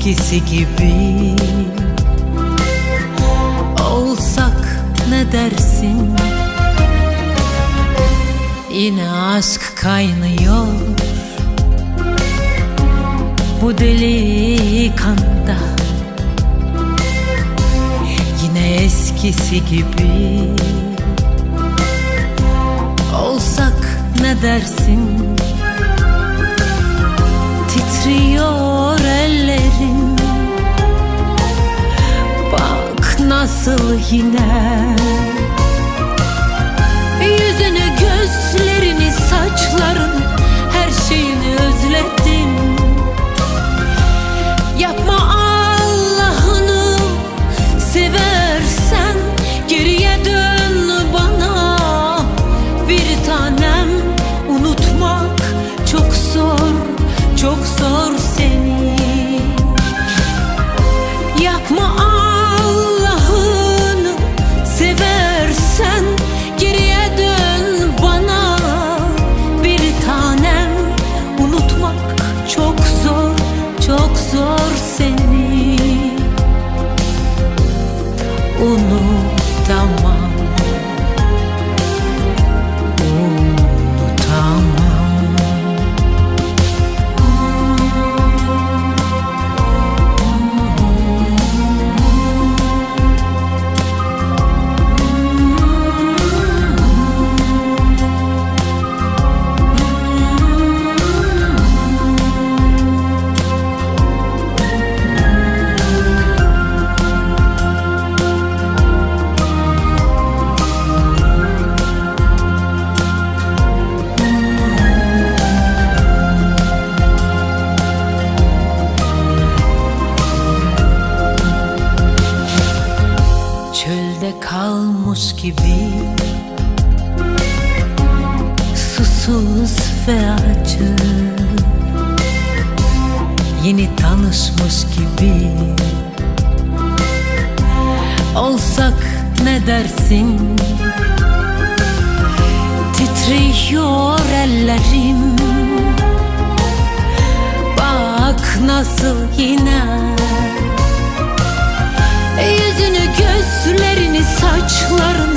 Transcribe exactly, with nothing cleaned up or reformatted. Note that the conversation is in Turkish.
eskisi gibi olsak ne dersin? Yine aşk kaynıyor bu deli kanda, yine eskisi gibi olsak ne dersin? Titriyor ellerim, bak nasıl yine. Yüzünü, gözlerini, saçların, her şeyini özledim. Yapma Allah'ını seversen, geriye dön bana. Bir tanem, unutmak çok zor, çok zor seni. Yapma Allah'ını seversen, geriye dön bana. Bir tanem, unutmak çok zor, çok zor seni. Unutamam, kalmış gibi, susuz ve acı, yeni tanışmış gibi olsak ne dersin? Titriyor ellerim, bak nasıl yine. Yüzünü, gözlerini, saçlarını,